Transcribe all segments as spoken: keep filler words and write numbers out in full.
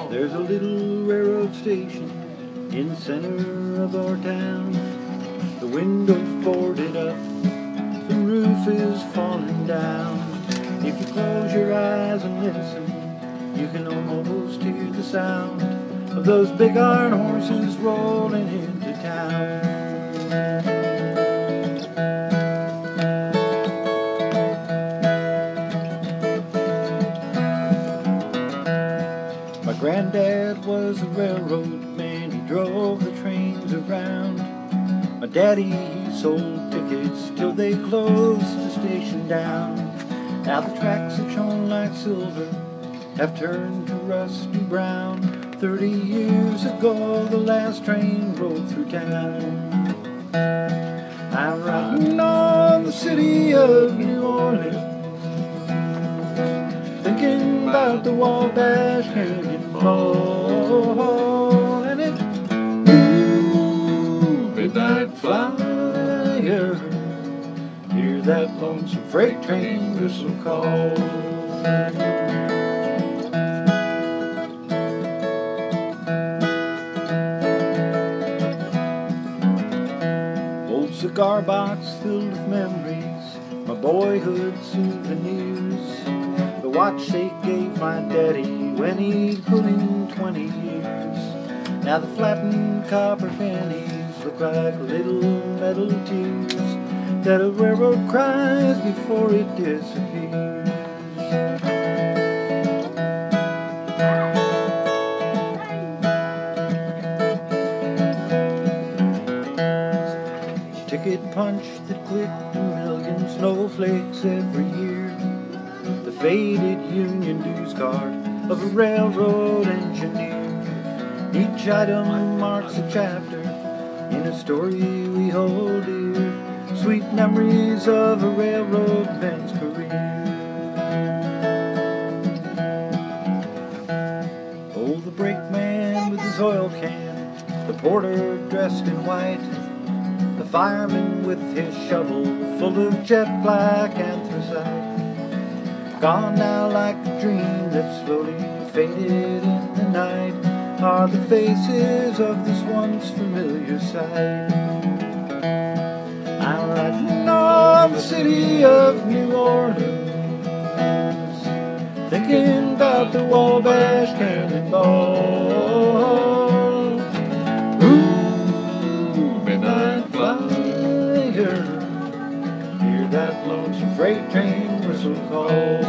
There's a little railroad station in the center of our town. The window's boarded up, the roof is falling down. If you close your eyes and listen, you can almost hear the sound of those big iron horses rolling into town. My granddad was a railroad man, he drove the trains around. My daddy, he sold tickets till they closed the station down. Now the tracks that shone like silver have turned to rusty brown. Thirty years ago the last train rolled through town. I'm riding on the city of New Orleans, thinking about the Wabash Cannonball, and it, ooh, midnight flyer, hear that lonesome freight train whistle call. Old cigar box filled with memories, my boyhood souvenirs. The watch they gave my daddy when he put in twenty years. Now the flattened copper pennies look like little metal tears that a railroad cries before it disappears. Ticket punch that clicked a million snowflakes every year. The faded union dues card of a railroad engineer. Each item marks a chapter in a story we hold dear. Sweet memories of a railroad man's career. Oh, the brakeman with his oil can, the porter dressed in white, the fireman with his shovel full of jet black anthracite. Gone now like a dream that slowly faded in the night, are the faces of this once familiar sight. I'm riding on the city of New Orleans, thinking about the Wabash Cannonball. Ooh, midnight flyer, hear that lonesome freight train whistle call.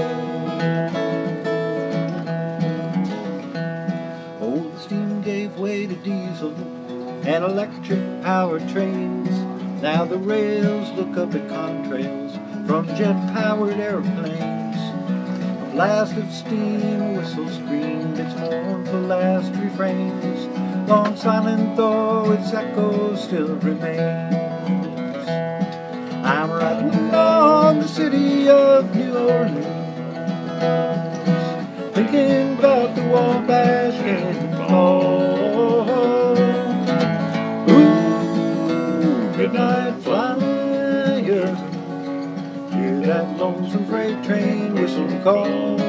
Oh, the steam gave way to diesel and electric powered trains. Now the rails look up at contrails from jet-powered airplanes. A blast of steam, a whistle screamed its mournful last refrains. Long silent though its echo still remains. I'm riding on the city of New Orleans, thinking about the Wabash Cannonball. Midnight flyer, hear that lonesome freight train whistle call.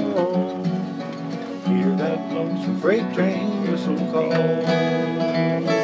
Hear that lonesome freight train whistle call.